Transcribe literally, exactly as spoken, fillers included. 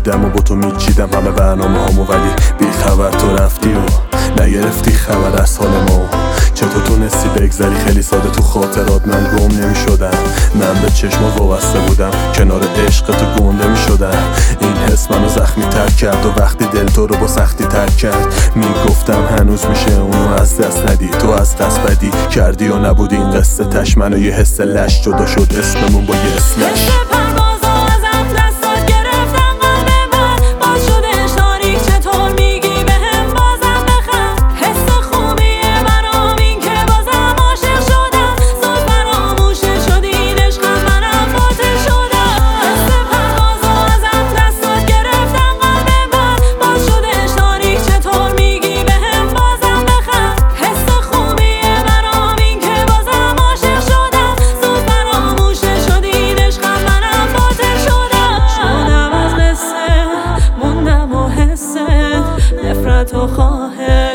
بودم و با تو میچیدم همه برنامه هامو، ولی بی خبر تو رفتی و نگرفتی خبر از حال ما. چطور تونستی بگذری خیلی ساده تو خاطرات، من گم نمی شدم، من به چشمات وابسته بودم، کنار عشق تو گنده می شدم. این حس منو زخمی تر کرد و وقتی دل تو رو با سختی تر کرد میگفتم هنوز میشه اونو از دست ندی. تو از دست بدی کردی و نبود این قصه تش، منو یه حس لش جدا شد اسممون با یه اسلش. تو خواهد